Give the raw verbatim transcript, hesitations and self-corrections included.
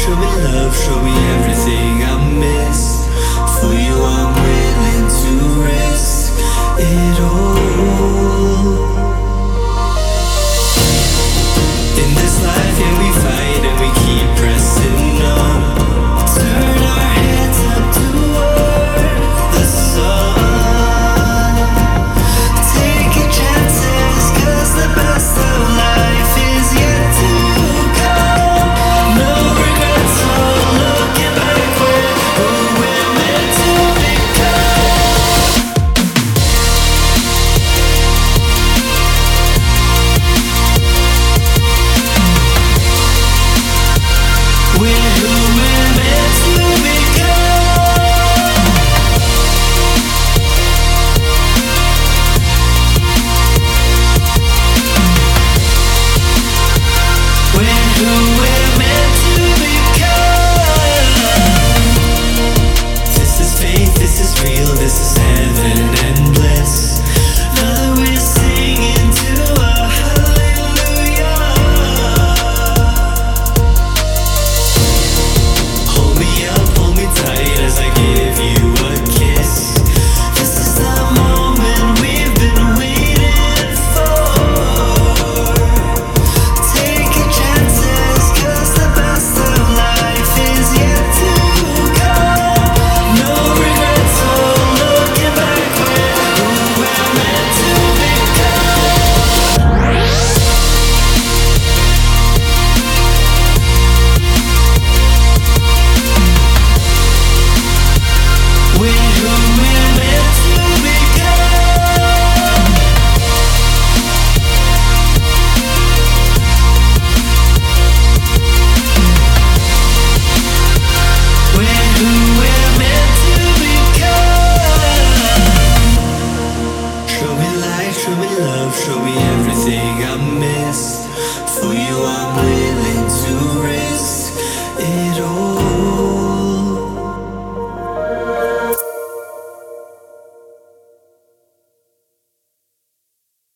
show me love, show me everything I miss. For you I'm willing to risk it all. In this life, yeah, we fight and we keep pressing on. Turn our heads up toward the sun. Taking chances, cause the best of life is yet to come. No regrets, all looking back where who we're meant to become. We're who we're meant to become. We're who we're